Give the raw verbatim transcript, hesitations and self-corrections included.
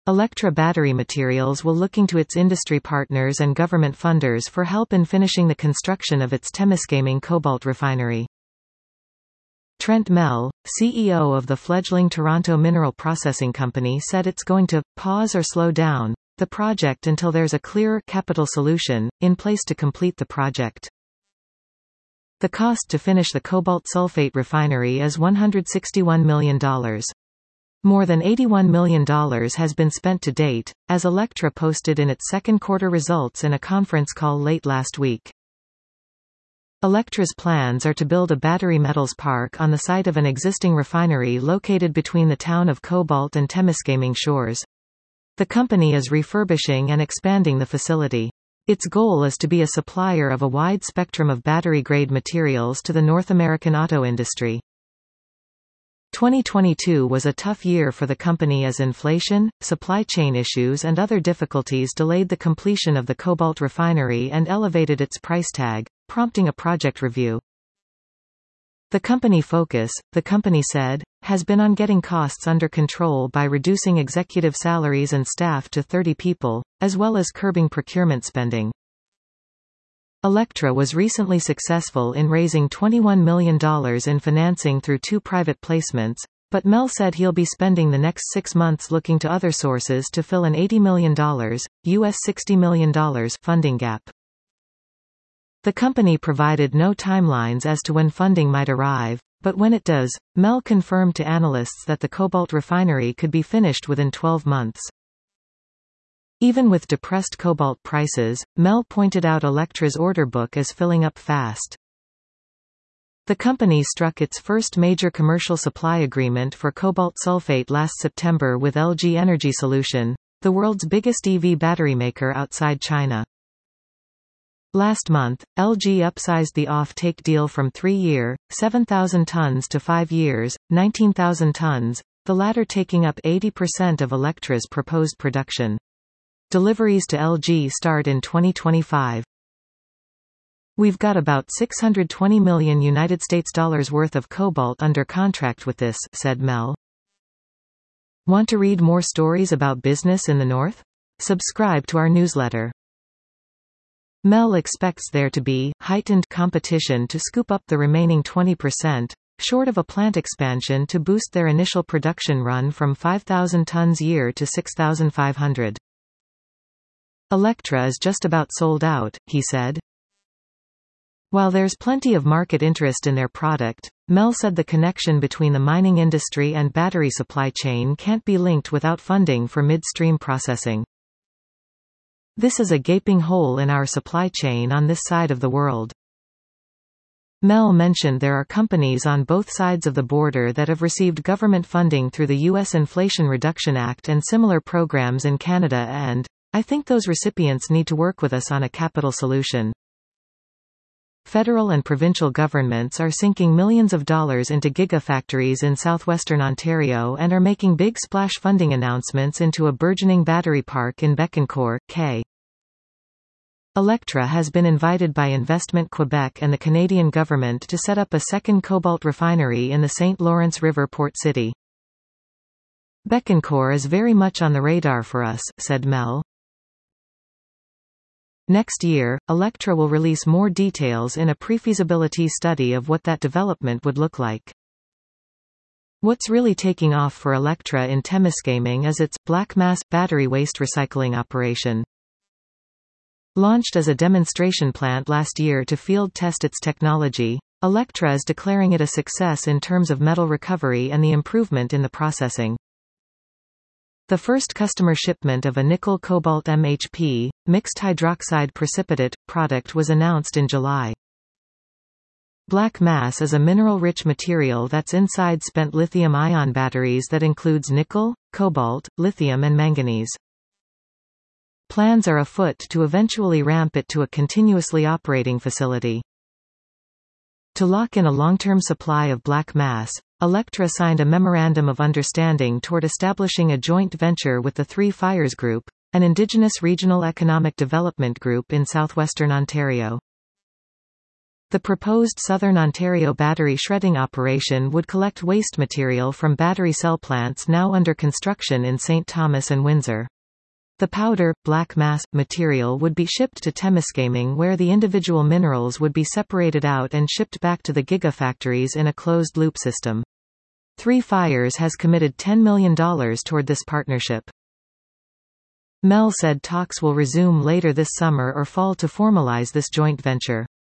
Electra Battery Materials will looking to its industry partners and government funders for help in finishing the construction of its Temiskaming cobalt refinery. Trent Mell, C E O of the fledgling Toronto Mineral Processing Company, said it's going to pause or slow down the project until there's a clearer capital solution in place to complete the project. The cost to finish the cobalt sulfate refinery is one hundred sixty-one million dollars. More than eighty-one million dollars has been spent to date, as Electra posted in its second quarter results in a conference call late last week. Electra's plans are to build a battery metals park on the site of an existing refinery located between the town of Cobalt and Temiskaming shores. The company is refurbishing and expanding the facility. Its goal is to be a supplier of a wide spectrum of battery-grade materials to the North American auto industry. twenty twenty-two was a tough year for the company as inflation, supply chain issues and other difficulties delayed the completion of the cobalt refinery and elevated its price tag, prompting a project review. The company focus, the company said, has been on getting costs under control by reducing executive salaries and staff to thirty people, as well as curbing procurement spending. Electra was recently successful in raising twenty-one million dollars in financing through two private placements, but Mell said he'll be spending the next six months looking to other sources to fill an eighty million dollars, U S sixty million dollars funding gap. The company provided no timelines as to when funding might arrive, but when it does, Mell confirmed to analysts that the cobalt refinery could be finished within twelve months. Even with depressed cobalt prices, Mell pointed out Electra's order book is filling up fast. The company struck its first major commercial supply agreement for cobalt sulfate last September with L G Energy Solution, the world's biggest E V battery maker outside China. Last month, L G upsized the off-take deal from three-year, seven thousand tons to five years, nineteen thousand tons, the latter taking up eighty percent of Electra's proposed production. Deliveries to L G start in twenty twenty-five. We've got about six hundred twenty million United States dollars worth of cobalt under contract with this, said Mell. Want to read more stories about business in the North? Subscribe to our newsletter. Mell expects there to be heightened competition to scoop up the remaining twenty percent, short of a plant expansion to boost their initial production run from five thousand tons a year to six thousand five hundred. Electra is just about sold out, he said. While there's plenty of market interest in their product, Mell said the connection between the mining industry and battery supply chain can't be linked without funding for midstream processing. This is a gaping hole in our supply chain on this side of the world. Mell mentioned there are companies on both sides of the border that have received government funding through the U S Inflation Reduction Act and similar programs in Canada and, I think those recipients need to work with us on a capital solution. Federal and provincial governments are sinking millions of dollars into gigafactories in southwestern Ontario and are making big splash funding announcements into a burgeoning battery park in Bécancour, Quebec. Electra has been invited by Investment Quebec and the Canadian government to set up a second cobalt refinery in the Saint Lawrence River port city. Bécancour is very much on the radar for us, said Mell. Next year, Electra will release more details in a pre-feasibility study of what that development would look like. What's really taking off for Electra in Temiskaming is its black mass battery waste recycling operation. Launched as a demonstration plant last year to field test its technology, Electra is declaring it a success in terms of metal recovery and the improvement in the processing. The first customer shipment of a nickel-cobalt M H P, mixed hydroxide precipitate, product was announced in July. Black mass is a mineral-rich material that's inside spent lithium-ion batteries that includes nickel, cobalt, lithium and manganese. Plans are afoot to eventually ramp it to a continuously operating facility. To lock in a long-term supply of black mass, Electra signed a Memorandum of Understanding toward establishing a joint venture with the Three Fires Group, an Indigenous regional economic development group in southwestern Ontario. The proposed Southern Ontario battery shredding operation would collect waste material from battery cell plants now under construction in Saint Thomas and Windsor. The powder, black mass, material would be shipped to Temiskaming where the individual minerals would be separated out and shipped back to the gigafactories in a closed-loop system. Three Fires has committed ten million dollars toward this partnership. Mel said talks will resume later this summer or fall to formalize this joint venture.